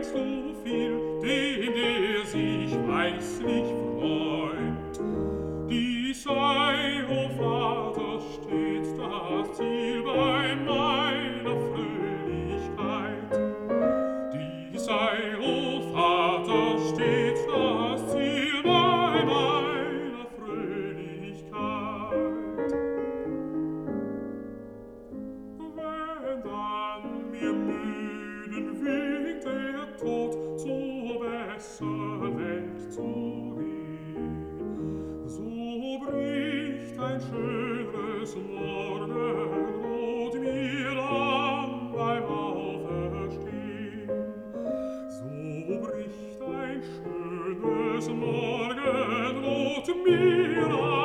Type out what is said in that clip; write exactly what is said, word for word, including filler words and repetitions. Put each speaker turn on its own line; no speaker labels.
so viel, den der sich weislich freut. Dies sei, o Vater, stets das Ziel bei meiner Fröhlichkeit. Dies sei, o Vater, stets das Ziel bei meiner Fröhlichkeit. Wenn dann mir müden winkt der Tod, so besser wegzugehen, so bricht ein schönes Morgenrot mir an beim Auferstehen. So bricht ein schönes Morgenrot mir an